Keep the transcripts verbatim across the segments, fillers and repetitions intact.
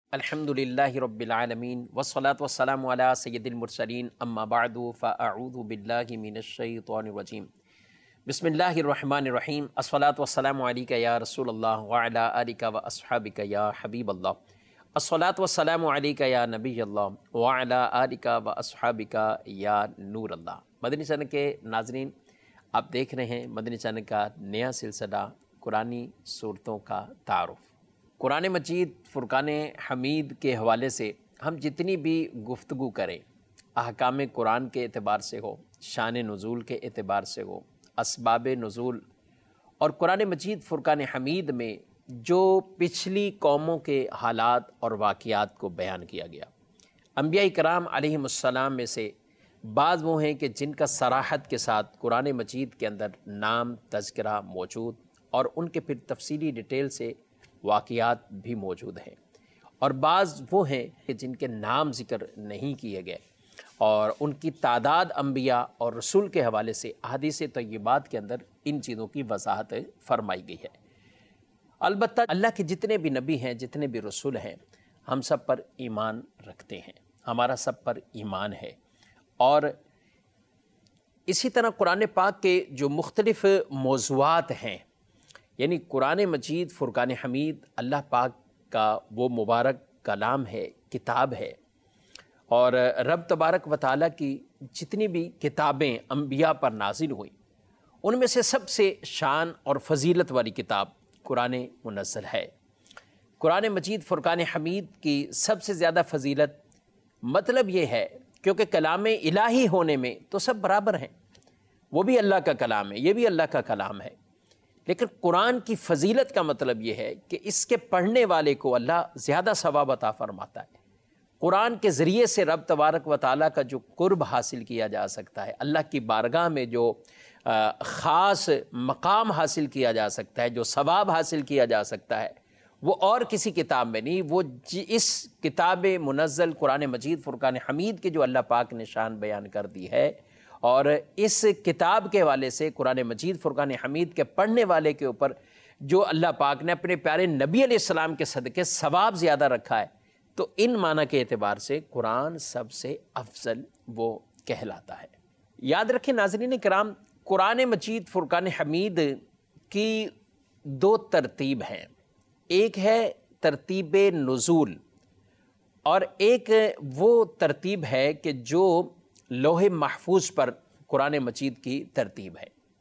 الحمدللہ رب العالمین والصلاة والسلام علی سید المرسلین اما بعد فاعوذ باللہ من الشیطان الرجیم بسم اللہ الرحمن الرحیم الصلاة والسلام علیک یا رسول اللہ وعلی آلک و اصحابک یا حبیب اللہ الصلاة والسلام علیک یا نبی اللہ وعلی آلک و اصحابک یا نور اللہ۔ مدنی چینل کے ناظرین، آپ دیکھ رہے ہیں مدنی چینل کا نیا سلسلہ قرآنی صورتوں کا تعارف۔ قرآن مجید فرقان حمید کے حوالے سے ہم جتنی بھی گفتگو کریں، احکام قرآن کے اعتبار سے ہو، شان نزول کے اعتبار سے ہو، اسباب نزول اور قرآن مجید فرقان حمید میں جو پچھلی قوموں کے حالات اور واقعات کو بیان کیا گیا، انبیاء کرام علیہم السلام میں سے بعض وہ ہیں کہ جن کا صراحت کے ساتھ قرآن مجید کے اندر نام تذکرہ موجود اور ان کے پھر تفصیلی ڈیٹیل سے واقعات بھی موجود ہیں، اور بعض وہ ہیں کہ جن کے نام ذکر نہیں کیے گئے اور ان کی تعداد انبیاء اور رسول کے حوالے سے احادیث طیبات کے اندر ان چیزوں کی وضاحت فرمائی گئی ہے۔ البتہ اللہ کے جتنے بھی نبی ہیں، جتنے بھی رسول ہیں، ہم سب پر ایمان رکھتے ہیں، ہمارا سب پر ایمان ہے، اور اسی طرح قرآن پاک کے جو مختلف موضوعات ہیں، یعنی قرآن مجید فرقان حمید اللہ پاک کا وہ مبارک کلام ہے، کتاب ہے، اور رب تبارک و تعالیٰ کی جتنی بھی کتابیں انبیاء پر نازل ہوئیں، ان میں سے سب سے شان اور فضیلت والی کتاب قرآن منزل ہے۔ قرآن مجید فرقان حمید کی سب سے زیادہ فضیلت مطلب یہ ہے کیونکہ کلام الہی ہونے میں تو سب برابر ہیں، وہ بھی اللہ کا کلام ہے، یہ بھی اللہ کا کلام ہے، لیکن قرآن کی فضیلت کا مطلب یہ ہے کہ اس کے پڑھنے والے کو اللہ زیادہ ثواب عطا فرماتا ہے۔ قرآن کے ذریعے سے رب تبارک و تعالیٰ کا جو قرب حاصل کیا جا سکتا ہے، اللہ کی بارگاہ میں جو خاص مقام حاصل کیا جا سکتا ہے، جو ثواب حاصل کیا جا سکتا ہے، وہ اور کسی کتاب میں نہیں، وہ اس کتاب منزل قرآن مجید فرقان حمید کے جو اللہ پاک نے شان بیان کر دی ہے، اور اس کتاب کے حوالے سے قرآن مجید فرقان حمید کے پڑھنے والے کے اوپر جو اللہ پاک نے اپنے پیارے نبی علیہ السلام کے صدقے ثواب زیادہ رکھا ہے، تو ان معنی کے اعتبار سے قرآن سب سے افضل وہ کہلاتا ہے۔ یاد رکھیں ناظرین کرام، قرآن مجید فرقان حمید کی دو ترتیب ہیں، ایک ہے ترتیب نزول اور ایک وہ ترتیب ہے کہ جو لوح محفوظ پر قرآن مجید کی ترتیب ہے،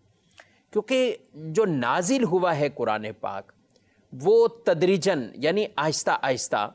کیونکہ جو نازل ہوا ہے قرآن پاک وہ تدریجاً یعنی آہستہ آہستہ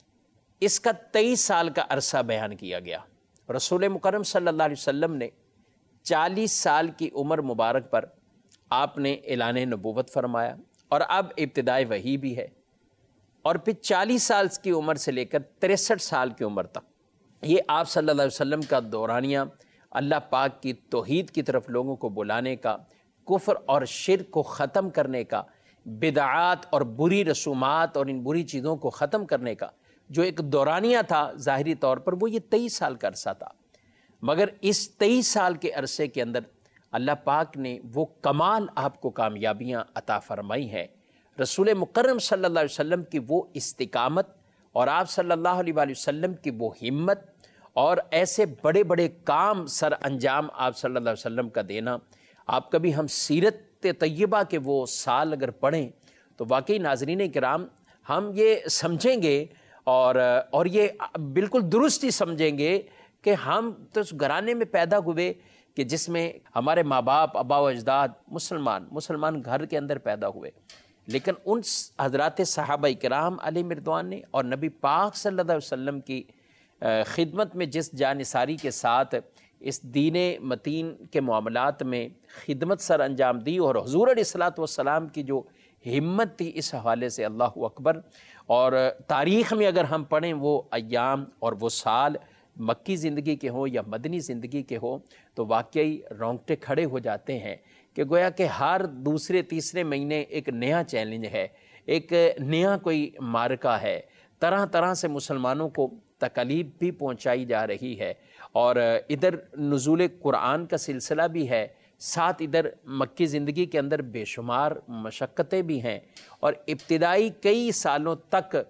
اس کا تیئیس سال کا عرصہ بیان کیا گیا۔ رسول مکرم صلی اللہ علیہ وسلم نے چالیس سال کی عمر مبارک پر آپ نے اعلان نبوت فرمایا، اور اب ابتدائی وحی بھی ہے، اور پھر چالیس سال کی عمر سے لے کر تریسٹھ سال کی عمر تک یہ آپ صلی اللہ علیہ وسلم کا دورانیہ اللہ پاک کی توحید کی طرف لوگوں کو بلانے کا، کفر اور شرک کو ختم کرنے کا، بدعات اور بری رسومات اور ان بری چیزوں کو ختم کرنے کا جو ایک دورانیہ تھا ظاہری طور پر، وہ یہ تیئیس سال کا عرصہ تھا۔ مگر اس تیئیس سال کے عرصے کے اندر اللہ پاک نے وہ کمال آپ کو کامیابیاں عطا فرمائی ہیں، رسول مکرم صلی اللہ علیہ وسلم کی وہ استقامت اور آپ صلی اللہ علیہ وآلہ وسلم کی وہ ہمت اور ایسے بڑے بڑے کام سر انجام آپ صلی اللہ علیہ وسلم کا دینا۔ آپ کبھی ہم سیرت طیبہ کے وہ سال اگر پڑھیں تو واقعی ناظرین کرام ہم یہ سمجھیں گے اور اور یہ بالکل درست ہی سمجھیں گے کہ ہم تو اس گھرانے میں پیدا ہوئے کہ جس میں ہمارے ماں باپ، آبا و اجداد مسلمان مسلمان گھر کے اندر پیدا ہوئے، لیکن ان حضرات صحابہ کرام علیہ رضوان نے اور نبی پاک صلی اللہ علیہ وسلم کی خدمت میں جس جانثاری کے ساتھ اس دین متین کے معاملات میں خدمت سر انجام دی، اور حضور علیہ الصلوۃ والسلام کی جو ہمت تھی، اس حوالے سے اللہ اکبر۔ اور تاریخ میں اگر ہم پڑھیں وہ ایام اور وہ سال مکی زندگی کے ہوں یا مدنی زندگی کے ہوں، تو واقعی رونگٹے کھڑے ہو جاتے ہیں کہ گویا کہ ہر دوسرے تیسرے مہینے ایک نیا چیلنج ہے، ایک نیا کوئی معرکہ ہے، طرح طرح سے مسلمانوں کو تکلیف بھی پہنچائی جا رہی ہے، اور ادھر نزول قرآن کا سلسلہ بھی ہے، ساتھ ادھر مکی زندگی کے اندر بے شمار مشقتیں بھی ہیں، اور ابتدائی کئی سالوں تک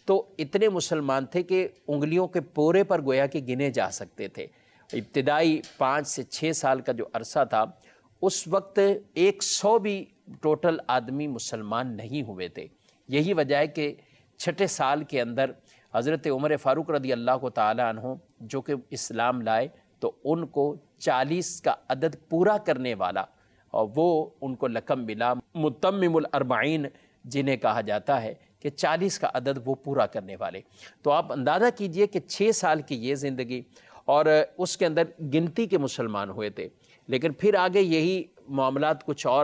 تو اتنے مسلمان تھے کہ انگلیوں کے پورے پر گویا کہ گنے جا سکتے تھے۔ ابتدائی پانچ سے چھ سال کا جو عرصہ تھا اس وقت ایک سو بھی ٹوٹل آدمی مسلمان نہیں ہوئے تھے۔ یہی وجہ ہے کہ چھٹے سال کے اندر حضرت عمر فاروق رضی اللہ تعالیٰ عنہ جو کہ اسلام لائے تو ان کو چالیس کا عدد پورا کرنے والا، اور وہ ان کو لقب ملا متمم الاربعین، جنہیں کہا جاتا ہے کہ چالیس کا عدد وہ پورا کرنے والے۔ تو آپ اندازہ کیجئے کہ چھ سال کی یہ زندگی، اور اس کے اندر گنتی کے مسلمان ہوئے تھے، لیکن پھر آگے یہی معاملات کچھ اور،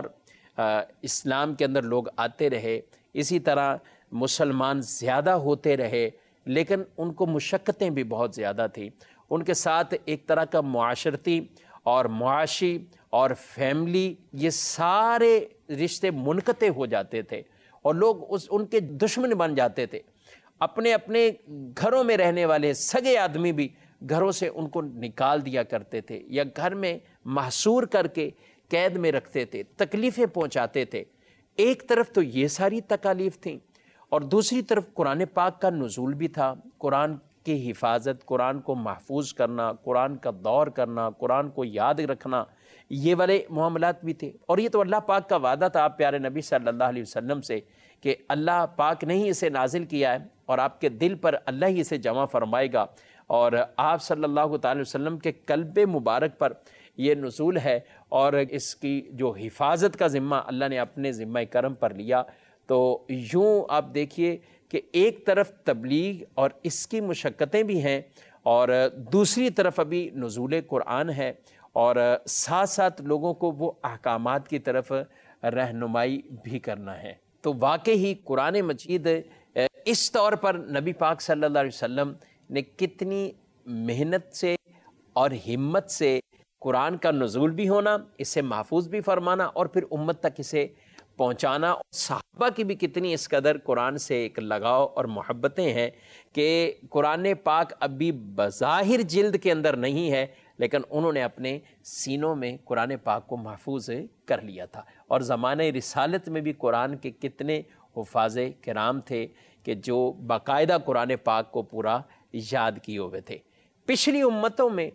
اسلام کے اندر لوگ آتے رہے، اسی طرح مسلمان زیادہ ہوتے رہے، لیکن ان کو مشقتیں بھی بہت زیادہ تھیں۔ ان کے ساتھ ایک طرح کا معاشرتی اور معاشی اور فیملی، یہ سارے رشتے منقطع ہو جاتے تھے، اور لوگ اس ان کے دشمن بن جاتے تھے۔ اپنے اپنے گھروں میں رہنے والے سگے آدمی بھی گھروں سے ان کو نکال دیا کرتے تھے، یا گھر میں محصور کر کے قید میں رکھتے تھے، تکلیفیں پہنچاتے تھے۔ ایک طرف تو یہ ساری تکالیف تھیں، اور دوسری طرف قرآن پاک کا نزول بھی تھا، قرآن کی حفاظت، قرآن کو محفوظ کرنا، قرآن کا دور کرنا، قرآن کو یاد رکھنا، یہ والے معاملات بھی تھے۔ اور یہ تو اللہ پاک کا وعدہ تھا آپ پیارے نبی صلی اللہ علیہ وسلم سے کہ اللہ پاک نے ہی اسے نازل کیا ہے، اور آپ کے دل پر اللہ ہی اسے جمع فرمائے گا، اور آپ صلی اللہ تعالی وسلم کے قلب مبارک پر یہ نزول ہے، اور اس کی جو حفاظت کا ذمہ اللہ نے اپنے ذمہ کرم پر لیا۔ تو یوں آپ دیکھیے کہ ایک طرف تبلیغ اور اس کی مشقتیں بھی ہیں، اور دوسری طرف ابھی نزول قرآن ہے، اور ساتھ ساتھ لوگوں کو وہ احکامات کی طرف رہنمائی بھی کرنا ہے۔ تو واقعی قرآن مجید اس طور پر نبی پاک صلی اللہ علیہ وسلم نے کتنی محنت سے اور ہمت سے قرآن کا نزول بھی ہونا، اسے محفوظ بھی فرمانا، اور پھر امت تک اسے پہنچانا۔ صحابہ کی بھی کتنی اس قدر قرآن سے ایک لگاؤ اور محبتیں ہیں کہ قرآن پاک ابھی بظاہر جلد کے اندر نہیں ہے، لیکن انہوں نے اپنے سینوں میں قرآن پاک کو محفوظ کر لیا تھا۔ اور زمانہ رسالت میں بھی قرآن کے کتنے حفاظ کرام تھے کہ جو باقاعدہ قرآن پاک کو پورا یاد کیے ہوئے تھے۔ پچھلی امتوں میں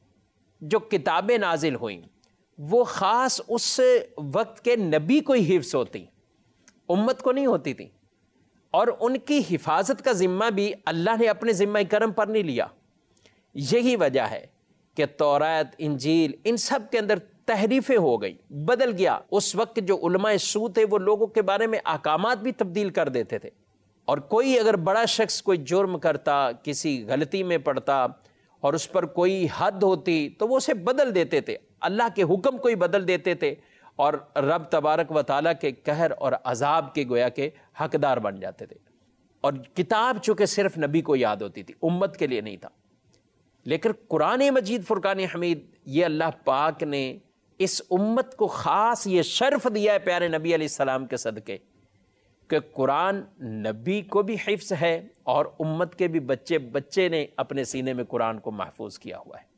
جو کتابیں نازل ہوئیں وہ خاص اس وقت کے نبی کو ہی حفظ ہوتی، امت کو نہیں ہوتی تھی، اور ان کی حفاظت کا ذمہ بھی اللہ نے اپنے ذمہ کرم پر نہیں لیا۔ یہی وجہ ہے کہ تورات، انجیل، ان سب کے اندر تحریفیں ہو گئی، بدل گیا۔ اس وقت جو علماء سو تھے وہ لوگوں کے بارے میں احکامات بھی تبدیل کر دیتے تھے، اور کوئی اگر بڑا شخص کوئی جرم کرتا، کسی غلطی میں پڑتا، اور اس پر کوئی حد ہوتی تو وہ اسے بدل دیتے تھے، اللہ کے حکم کو ہی بدل دیتے تھے، اور رب تبارک و تعالیٰ کے قہر اور عذاب کے گویا کے حقدار بن جاتے تھے۔ اور کتاب چونکہ صرف نبی کو یاد ہوتی تھی، امت کے لیے نہیں تھا، لیکن قرآن مجید فرقان حمید یہ اللہ پاک نے اس امت کو خاص یہ شرف دیا ہے پیارے نبی علیہ السلام کے صدقے کہ قرآن نبی کو بھی حفظ ہے، اور امت کے بھی بچے بچے نے اپنے سینے میں قرآن کو محفوظ کیا ہوا ہے۔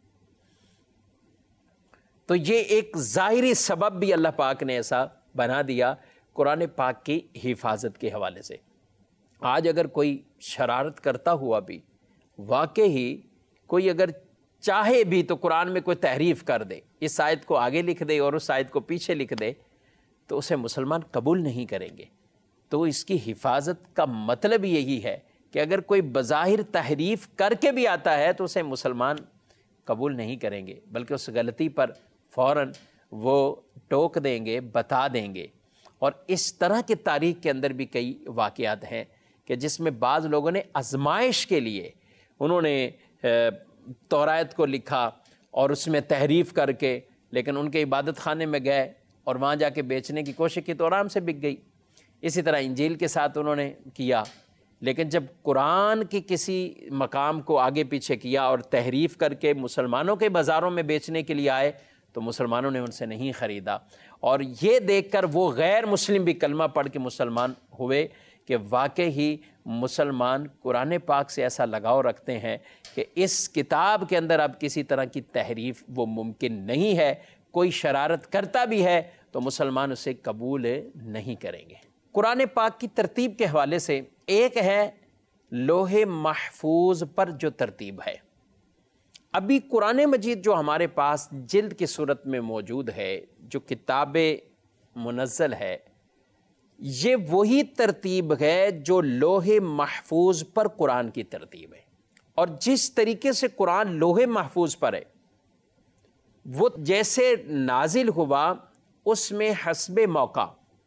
تو یہ ایک ظاہری سبب بھی اللہ پاک نے ایسا بنا دیا قرآن پاک کی حفاظت کے حوالے سے۔ آج اگر کوئی شرارت کرتا ہوا بھی، واقعی کوئی اگر چاہے بھی تو قرآن میں کوئی تحریف کر دے، اس آیت کو آگے لکھ دے اور اس آیت کو پیچھے لکھ دے، تو اسے مسلمان قبول نہیں کریں گے۔ تو اس کی حفاظت کا مطلب یہی ہے کہ اگر کوئی بظاہر تحریف کر کے بھی آتا ہے تو اسے مسلمان قبول نہیں کریں گے، بلکہ اس غلطی پر فوراً وہ ٹوک دیں گے، بتا دیں گے۔ اور اس طرح کی تاریخ کے اندر بھی کئی واقعات ہیں کہ جس میں بعض لوگوں نے آزمائش کے لیے انہوں نے تورات کو لکھا اور اس میں تحریف کر کے، لیکن ان کے عبادت خانے میں گئے اور وہاں جا کے بیچنے کی کوشش کی تو آرام سے بک گئی۔ اسی طرح انجیل کے ساتھ انہوں نے کیا، لیکن جب قرآن کی کسی مقام کو آگے پیچھے کیا اور تحریف کر کے مسلمانوں کے بازاروں میں بیچنے کے لیے آئے تو مسلمانوں نے ان سے نہیں خریدا، اور یہ دیکھ کر وہ غیر مسلم بھی کلمہ پڑھ کے مسلمان ہوئے کہ واقعی مسلمان قرآن پاک سے ایسا لگاؤ رکھتے ہیں کہ اس کتاب کے اندر اب کسی طرح کی تحریف وہ ممکن نہیں ہے۔ کوئی شرارت کرتا بھی ہے تو مسلمان اسے قبول نہیں کریں گے۔ قرآن پاک کی ترتیب کے حوالے سے ایک ہے لوح محفوظ پر جو ترتیب ہے۔ ابھی قرآن مجید جو ہمارے پاس جلد کی صورت میں موجود ہے، جو کتاب منزل ہے، یہ وہی ترتیب ہے جو لوح محفوظ پر قرآن کی ترتیب ہے۔ اور جس طریقے سے قرآن لوح محفوظ پر ہے، وہ جیسے نازل ہوا اس میں حسب موقع،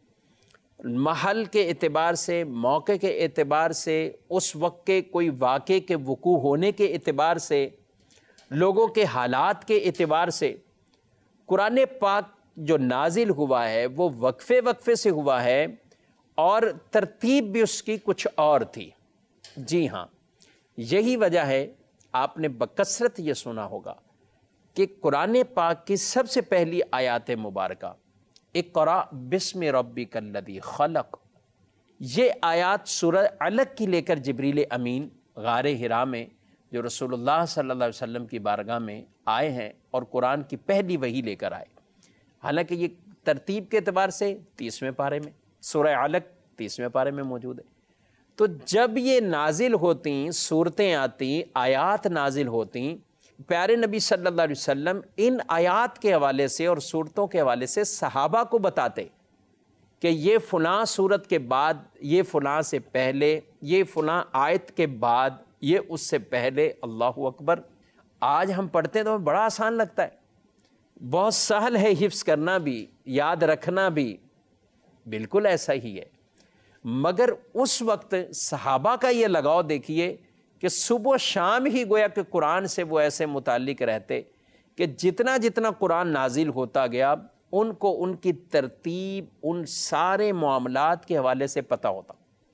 محل کے اعتبار سے، موقع کے اعتبار سے، اس وقت کے کوئی واقعے کے وقوع ہونے کے اعتبار سے، لوگوں کے حالات کے اعتبار سے قرآن پاک جو نازل ہوا ہے وہ وقفے وقفے سے ہوا ہے، اور ترتیب بھی اس کی کچھ اور تھی۔ جی ہاں، یہی وجہ ہے، آپ نے بکثرت یہ سنا ہوگا کہ قرآن پاک کی سب سے پہلی آیات مبارکہ اقرأ بسم ربک الذی خلق، یہ آیات سورہ علق کی لے کر جبریل امین غار حرا میں جو رسول اللہ صلی اللہ علیہ وسلم کی بارگاہ میں آئے ہیں اور قرآن کی پہلی وحی لے کر آئے۔ حالانکہ یہ ترتیب کے اعتبار سے تیسویں پارے میں، سورہ علق تیسویں پارے میں موجود ہے۔ تو جب یہ نازل ہوتیں، صورتیں آتیں، آیات نازل ہوتیں، پیارے نبی صلی اللہ علیہ وسلم ان آیات کے حوالے سے اور صورتوں کے حوالے سے صحابہ کو بتاتے کہ یہ فلاں صورت کے بعد، یہ فلاں سے پہلے، یہ فلاں آیت کے بعد، یہ اس سے پہلے۔ اللہ اکبر! آج ہم پڑھتے ہیں تو بڑا آسان لگتا ہے، بہت سہل ہے حفظ کرنا بھی، یاد رکھنا بھی، بالکل ایسا ہی ہے۔ مگر اس وقت صحابہ کا یہ لگاؤ دیکھیے کہ صبح و شام ہی گویا کہ قرآن سے وہ ایسے متعلق رہتے کہ جتنا جتنا قرآن نازل ہوتا گیا ان کو ان کی ترتیب، ان سارے معاملات کے حوالے سے پتہ ہوتا۔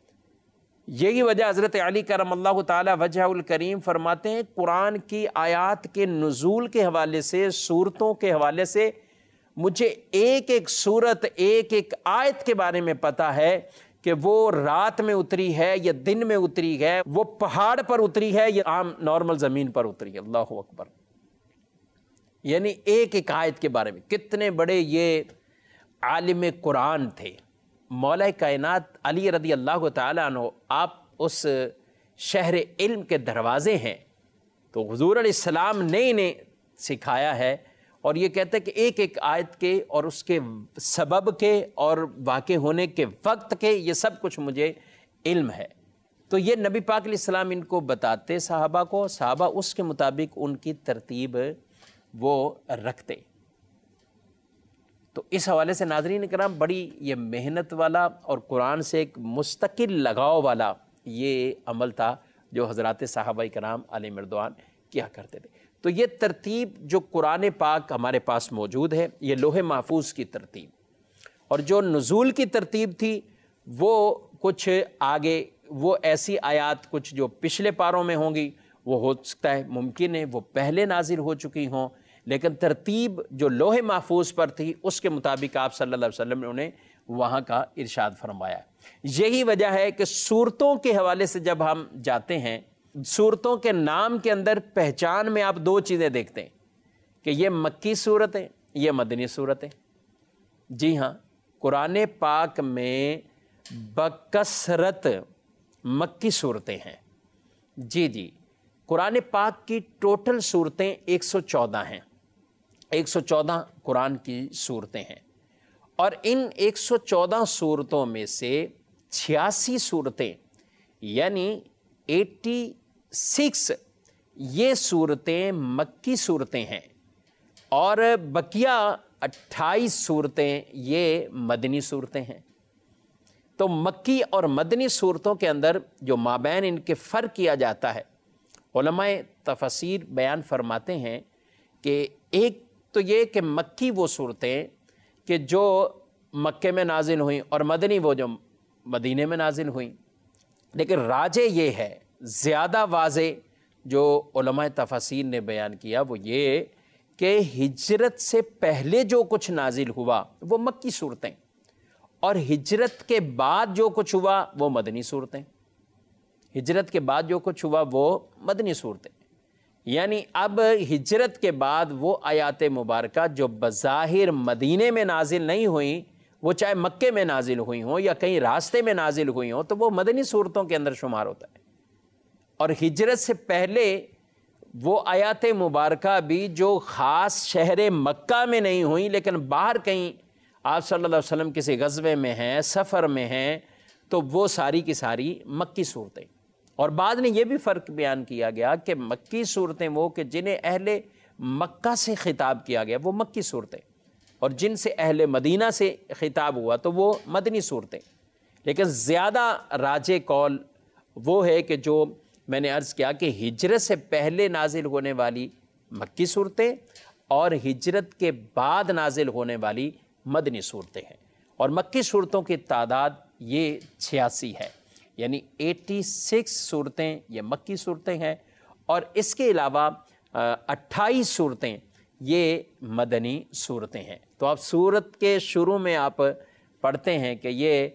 یہی وجہ حضرت علی کرم اللہ تعالی وجہ الکریم فرماتے ہیں، قرآن کی آیات کے نزول کے حوالے سے، صورتوں کے حوالے سے مجھے ایک ایک صورت، ایک ایک آیت کے بارے میں پتہ ہے کہ وہ رات میں اتری ہے یا دن میں اتری ہے، وہ پہاڑ پر اتری ہے یا عام نارمل زمین پر اتری ہے۔ اللہ اکبر! یعنی ایک ایک آیت کے بارے میں کتنے بڑے یہ عالم قرآن تھے۔ مولا کائنات علی رضی اللہ تعالیٰ عنہ، آپ اس شہر علم کے دروازے ہیں، تو حضور علیہ السلام نے انہیں سکھایا ہے، اور یہ کہتے ہیں کہ ایک ایک آیت کے اور اس کے سبب کے اور واقع ہونے کے وقت کے یہ سب کچھ مجھے علم ہے۔ تو یہ نبی پاک علیہ السلام ان کو بتاتے صحابہ کو، صحابہ اس کے مطابق ان کی ترتیب وہ رکھتے۔ تو اس حوالے سے ناظرین کرام بڑی یہ محنت والا اور قرآن سے ایک مستقل لگاؤ والا یہ عمل تھا جو حضرات صحابہ کرام علیہم رضوان کیا کرتے تھے۔ تو یہ ترتیب جو قرآن پاک ہمارے پاس موجود ہے، یہ لوح محفوظ کی ترتیب، اور جو نزول کی ترتیب تھی وہ کچھ آگے، وہ ایسی آیات کچھ جو پچھلے پاروں میں ہوں گی، وہ ہو سکتا ہے ممکن ہے وہ پہلے نازل ہو چکی ہوں، لیکن ترتیب جو لوح محفوظ پر تھی اس کے مطابق آپ صلی اللہ علیہ وسلم نے انہیں وہاں کا ارشاد فرمایا۔ یہی وجہ ہے کہ صورتوں کے حوالے سے جب ہم جاتے ہیں، صورتوں کے نام کے اندر پہچان میں آپ دو چیزیں دیکھتے ہیں کہ یہ مکی صورت ہے، یہ مدنی صورت ہے۔ جی ہاں، قرآن پاک میں بکثرت مکی صورتیں ہیں۔ جی جی قرآن پاک کی ٹوٹل صورتیں ایک سو چودہ ہیں، ایک سو چودہ قرآن کی صورتیں ہیں، اور ان ایک سو چودہ صورتوں میں سے چھیاسی صورتیں یعنی ایٹی سکس یہ صورتیں مکی صورتیں ہیں، اور بقیہ اٹھائیس صورتیں یہ مدنی صورتیں ہیں۔ تو مکی اور مدنی صورتوں کے اندر جو مابین ان کے فرق کیا جاتا ہے، علماء تفسیر بیان فرماتے ہیں کہ ایک تو یہ کہ مکی وہ صورتیں کہ جو مکے میں نازل ہوئیں، اور مدنی وہ جو مدینے میں نازل ہوئیں، لیکن راجع یہ ہے، زیادہ واضح جو علماء تفسیر نے بیان کیا وہ یہ کہ ہجرت سے پہلے جو کچھ نازل ہوا وہ مکی صورتیں، اور ہجرت کے بعد جو کچھ ہوا وہ مدنی صورتیں، ہجرت کے بعد جو کچھ ہوا وہ مدنی صورتیں۔ یعنی اب ہجرت کے بعد وہ آیات مبارکہ جو بظاہر مدینے میں نازل نہیں ہوئیں، وہ چاہے مکے میں نازل ہوئی ہوں یا کہیں راستے میں نازل ہوئی ہوں، تو وہ مدنی صورتوں کے اندر شمار ہوتا ہے۔ اور ہجرت سے پہلے وہ آیات مبارکہ بھی جو خاص شہر مکہ میں نہیں ہوئیں لیکن باہر کہیں آپ صلی اللہ علیہ وسلم کسی غزوے میں ہیں، سفر میں ہیں، تو وہ ساری کی ساری مکی صورتیں۔ اور بعد نے یہ بھی فرق بیان کیا گیا کہ مکی صورتیں وہ کہ جنہیں اہل مکہ سے خطاب کیا گیا وہ مکی صورتیں، اور جن سے اہل مدینہ سے خطاب ہوا تو وہ مدنی صورتیں۔ لیکن زیادہ راجح قول وہ ہے کہ جو میں نے عرض کیا کہ ہجرت سے پہلے نازل ہونے والی مکی صورتیں اور ہجرت کے بعد نازل ہونے والی مدنی صورتیں ہیں، اور مکی صورتوں کی تعداد یہ چھیاسی ہے، یعنی اٹھاسی صورتیں یہ مکی صورتیں ہیں، اور اس کے علاوہ اٹھائیس صورتیں یہ مدنی صورتیں ہیں۔ تو آپ صورت کے شروع میں آپ پڑھتے ہیں کہ یہ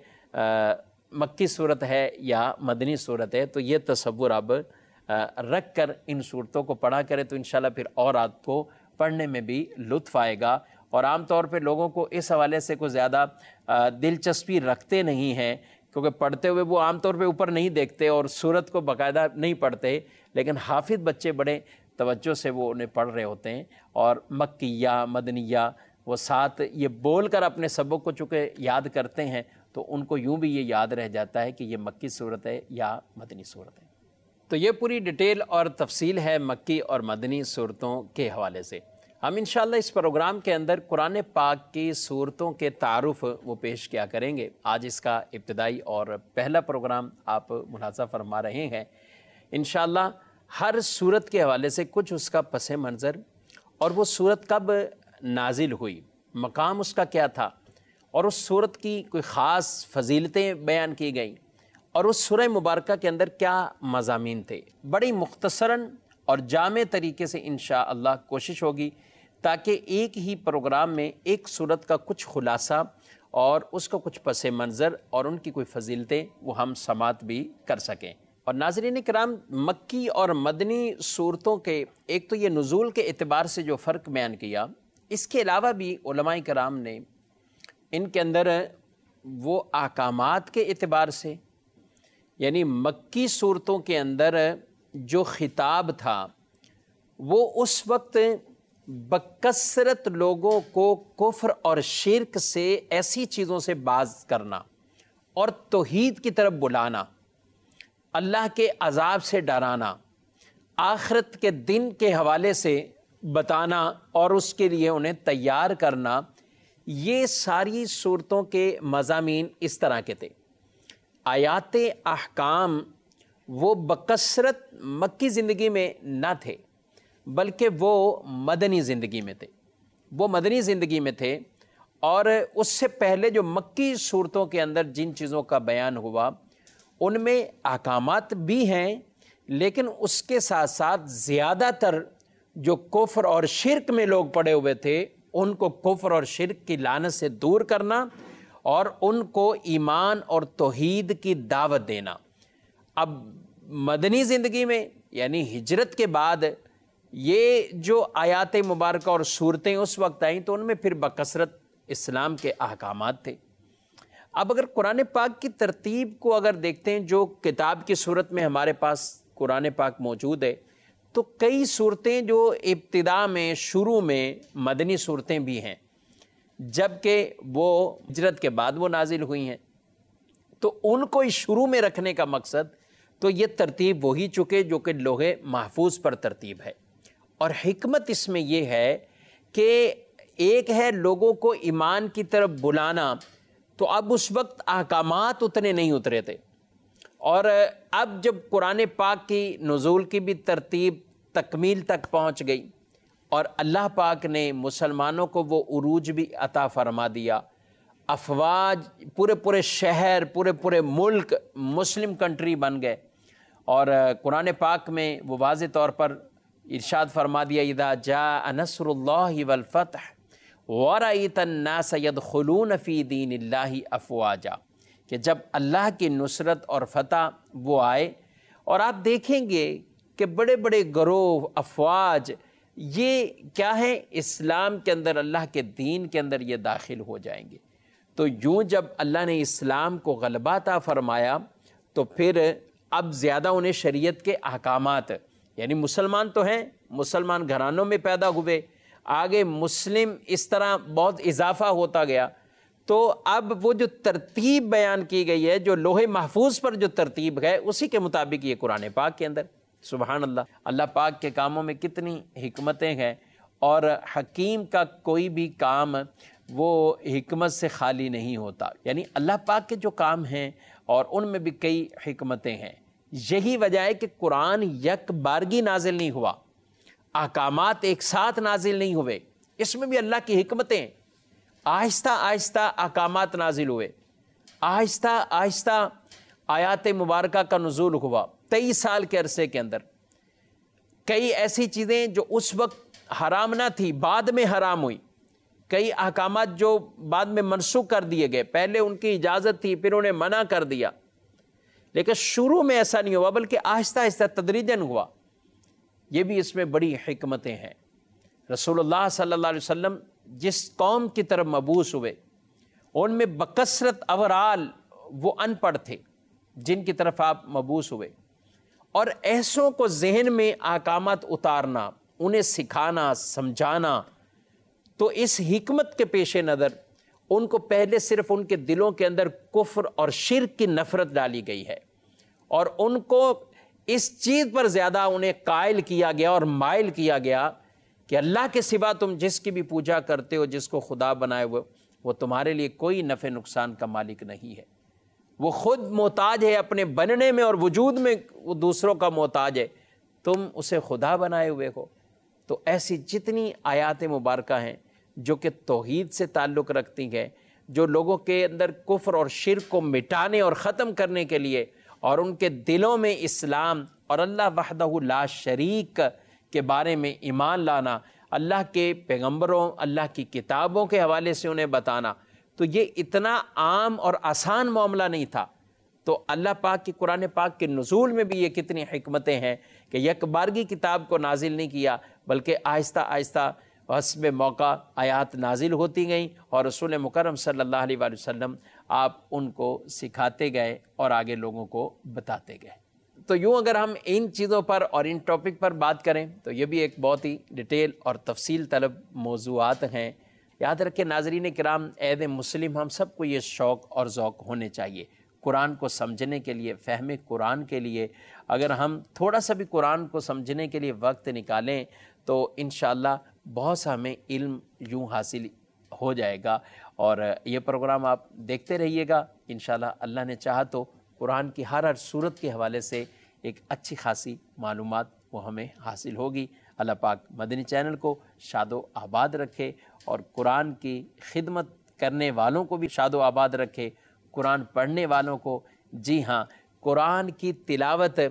مکی صورت ہے یا مدنی صورت ہے، تو یہ تصور اب رکھ کر ان صورتوں کو پڑھا کرے تو انشاءاللہ پھر اور آپ کو پڑھنے میں بھی لطف آئے گا۔ اور عام طور پہ لوگوں کو اس حوالے سے کوئی زیادہ دلچسپی رکھتے نہیں ہیں، کیونکہ پڑھتے ہوئے وہ عام طور پہ اوپر نہیں دیکھتے اور صورت کو باقاعدہ نہیں پڑھتے، لیکن حافظ بچے بڑے توجہ سے وہ انہیں پڑھ رہے ہوتے ہیں، اور مکیہ مدنیہ وہ ساتھ یہ بول کر اپنے سبق کو چونکہ یاد کرتے ہیں تو ان کو یوں بھی یہ یاد رہ جاتا ہے کہ یہ مکی صورت ہے یا مدنی صورت ہے۔ تو یہ پوری ڈیٹیل اور تفصیل ہے مکی اور مدنی صورتوں کے حوالے سے۔ ہم انشاءاللہ اس پروگرام کے اندر قرآن پاک کی صورتوں کے تعارف وہ پیش کیا کریں گے۔ آج اس کا ابتدائی اور پہلا پروگرام آپ ملاحظہ فرما رہے ہیں۔ انشاءاللہ ہر صورت کے حوالے سے کچھ اس کا پس منظر، اور وہ صورت کب نازل ہوئی، مقام اس کا کیا تھا، اور اس صورت کی کوئی خاص فضیلتیں بیان کی گئیں، اور اس سورہ مبارکہ کے اندر کیا مضامین تھے۔ بڑی مختصراً اور جامع طریقے سے انشاءاللہ کوشش ہوگی تاکہ ایک ہی پروگرام میں ایک صورت کا کچھ خلاصہ اور اس کا کچھ پس منظر اور ان کی کوئی فضیلتیں وہ ہم سماعت بھی کر سکیں۔ اور ناظرین کرام، مکی اور مدنی صورتوں کے ایک تو یہ نزول کے اعتبار سے جو فرق بیان کیا، اس کے علاوہ بھی علماء کرام نے ان کے اندر وہ احکامات کے اعتبار سے، یعنی مکی صورتوں کے اندر جو خطاب تھا وہ اس وقت بکثرت لوگوں کو کفر اور شرک سے، ایسی چیزوں سے باز کرنا اور توحید کی طرف بلانا، اللہ کے عذاب سے ڈرانا، آخرت کے دن کے حوالے سے بتانا اور اس کے لیے انہیں تیار کرنا، یہ ساری صورتوں کے مضامین اس طرح کے تھے۔ آیات احکام وہ بکثرت مکی زندگی میں نہ تھے، بلکہ وہ مدنی زندگی میں تھے وہ مدنی زندگی میں تھے اور اس سے پہلے جو مکی صورتوں کے اندر جن چیزوں کا بیان ہوا ان میں احکامات بھی ہیں، لیکن اس کے ساتھ ساتھ زیادہ تر جو کفر اور شرک میں لوگ پڑے ہوئے تھے ان کو کفر اور شرک کی لعنت سے دور کرنا اور ان کو ایمان اور توحید کی دعوت دینا۔ اب مدنی زندگی میں یعنی ہجرت کے بعد یہ جو آیات مبارکہ اور صورتیں اس وقت آئیں تو ان میں پھر بکثرت اسلام کے احکامات تھے۔ اب اگر قرآن پاک کی ترتیب کو اگر دیکھتے ہیں جو کتاب کی صورت میں ہمارے پاس قرآن پاک موجود ہے تو کئی صورتیں جو ابتدا میں شروع میں مدنی صورتیں بھی ہیں جبکہ وہ ہجرت کے بعد وہ نازل ہوئی ہیں، تو ان کو شروع میں رکھنے کا مقصد تو یہ ترتیب وہی چکے جو کہ لوح محفوظ پر ترتیب ہے۔ اور حکمت اس میں یہ ہے کہ ایک ہے لوگوں کو ایمان کی طرف بلانا، تو اب اس وقت احکامات اتنے نہیں اترے تھے، اور اب جب قرآن پاک کی نزول کی بھی ترتیب تکمیل تک پہنچ گئی اور اللہ پاک نے مسلمانوں کو وہ عروج بھی عطا فرما دیا، افواج پورے پورے شہر پورے پورے ملک مسلم کنٹری بن گئے، اور قرآن پاک میں وہ واضح طور پر ارشاد فرما دیا اذا جاء نصر اللہ والفتح ورأیت الناس يدخلون فی دین اللہ افواجا، کہ جب اللہ کی نصرت اور فتح وہ آئے اور آپ دیکھیں گے کہ بڑے بڑے گروہ افواج یہ کیا ہے اسلام کے اندر اللہ کے دین کے اندر یہ داخل ہو جائیں گے۔ تو یوں جب اللہ نے اسلام کو غلبہ عطا فرمایا تو پھر اب زیادہ انہیں شریعت کے احکامات، یعنی مسلمان تو ہیں، مسلمان گھرانوں میں پیدا ہوئے، آگے مسلم اس طرح بہت اضافہ ہوتا گیا، تو اب وہ جو ترتیب بیان کی گئی ہے، جو لوح محفوظ پر جو ترتیب ہے، اسی کے مطابق یہ قرآن پاک کے اندر، سبحان اللہ، اللہ پاک کے کاموں میں کتنی حکمتیں ہیں، اور حکیم کا کوئی بھی کام وہ حکمت سے خالی نہیں ہوتا، یعنی اللہ پاک کے جو کام ہیں اور ان میں بھی کئی حکمتیں ہیں۔ یہی وجہ ہے کہ قرآن یک بارگی نازل نہیں ہوا، احکامات ایک ساتھ نازل نہیں ہوئے، اس میں بھی اللہ کی حکمتیں، آہستہ آہستہ احکامات نازل ہوئے، آہستہ آہستہ آیات مبارکہ کا نزول ہوا، تیئیس سال کے عرصے کے اندر کئی ایسی چیزیں جو اس وقت حرام نہ تھی بعد میں حرام ہوئی، کئی احکامات جو بعد میں منسوخ کر دیے گئے، پہلے ان کی اجازت تھی پھر انہیں منع کر دیا، لیکن شروع میں ایسا نہیں ہوا بلکہ آہستہ آہستہ تدریجاً ہوا۔ یہ بھی اس میں بڑی حکمتیں ہیں۔ رسول اللہ صلی اللہ علیہ وسلم جس قوم کی طرف مبعوث ہوئے ان میں بکثرت اورال وہ ان پڑھ تھے جن کی طرف آپ مبعوث ہوئے، اور ایسوں کو ذہن میں احکامات اتارنا، انہیں سکھانا سمجھانا، تو اس حکمت کے پیش نظر ان کو پہلے صرف ان کے دلوں کے اندر کفر اور شرک کی نفرت ڈالی گئی ہے، اور ان کو اس چیز پر زیادہ انہیں قائل کیا گیا اور مائل کیا گیا کہ اللہ کے سوا تم جس کی بھی پوجا کرتے ہو، جس کو خدا بنائے ہوئے، وہ تمہارے لیے کوئی نفع نقصان کا مالک نہیں ہے، وہ خود محتاج ہے اپنے بننے میں اور وجود میں، وہ دوسروں کا محتاج ہے، تم اسے خدا بنائے ہوئے ہو۔ تو ایسی جتنی آیات مبارکہ ہیں جو کہ توحید سے تعلق رکھتی ہیں، جو لوگوں کے اندر کفر اور شرک کو مٹانے اور ختم کرنے کے لیے اور ان کے دلوں میں اسلام اور اللہ وحدہ لا شریک کے بارے میں ایمان لانا، اللہ کے پیغمبروں، اللہ کی کتابوں کے حوالے سے انہیں بتانا، تو یہ اتنا عام اور آسان معاملہ نہیں تھا۔ تو اللہ پاک کی قرآن پاک کے نزول میں بھی یہ کتنی حکمتیں ہیں کہ یک بارگی کتاب کو نازل نہیں کیا، بلکہ آہستہ آہستہ حسب موقع آیات نازل ہوتی گئیں، اور رسول مکرم صلی اللہ علیہ وآلہ وسلم آپ ان کو سکھاتے گئے اور آگے لوگوں کو بتاتے گئے۔ تو یوں اگر ہم ان چیزوں پر اور ان ٹاپک پر بات کریں تو یہ بھی ایک بہت ہی ڈیٹیل اور تفصیل طلب موضوعات ہیں۔ یاد رکھیں ناظرین کرام، عہد مسلم ہم سب کو یہ شوق اور ذوق ہونے چاہیے قرآن کو سمجھنے کے لیے، فہم قرآن کے لیے۔ اگر ہم تھوڑا سا بھی قرآن کو سمجھنے کے لیے وقت نکالیں تو انشاءاللہ بہت سا ہمیں علم یوں حاصل ہو جائے گا، اور یہ پروگرام آپ دیکھتے رہیے گا انشاءاللہ۔ اللہ نے چاہا تو قرآن کی ہر ہر صورت کے حوالے سے ایک اچھی خاصی معلومات وہ ہمیں حاصل ہوگی۔ اللہ پاک مدنی چینل کو شاد و آباد رکھے، اور قرآن کی خدمت کرنے والوں کو بھی شاد و آباد رکھے، قرآن پڑھنے والوں کو۔ جی ہاں، قرآن کی تلاوت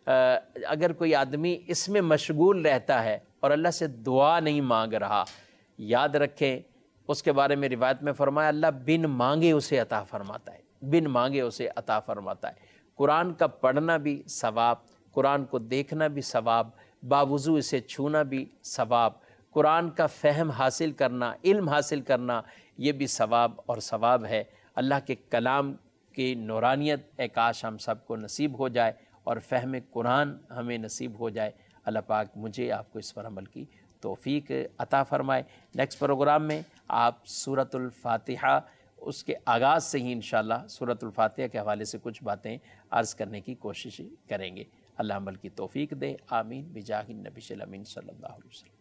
اگر کوئی آدمی اس میں مشغول رہتا ہے اور اللہ سے دعا نہیں مانگ رہا، یاد رکھیں اس کے بارے میں روایت میں فرمایا اللہ بن مانگے اسے عطا فرماتا ہے، بن مانگے اسے عطا فرماتا ہے۔ قرآن کا پڑھنا بھی ثواب، قرآن کو دیکھنا بھی ثواب، باوضو اسے چھونا بھی ثواب، قرآن کا فہم حاصل کرنا، علم حاصل کرنا، یہ بھی ثواب اور ثواب ہے۔ اللہ کے کلام کی نورانیت اے کاش ہم سب کو نصیب ہو جائے، اور فہم قرآن ہمیں نصیب ہو جائے۔ اللہ پاک مجھے آپ کو اس پر عمل کی توفیق عطا فرمائے۔ نیکسٹ پروگرام میں آپ سورۃ الفاتحہ اس کے آغاز سے ہی انشاءاللہ سورۃ الفاتحہ کے حوالے سے کچھ باتیں عرض کرنے کی کوشش کریں گے۔ اللہ عمل کی توفیق دے، آمین، بجاہ النبی الامین صلی اللہ علیہ وسلم۔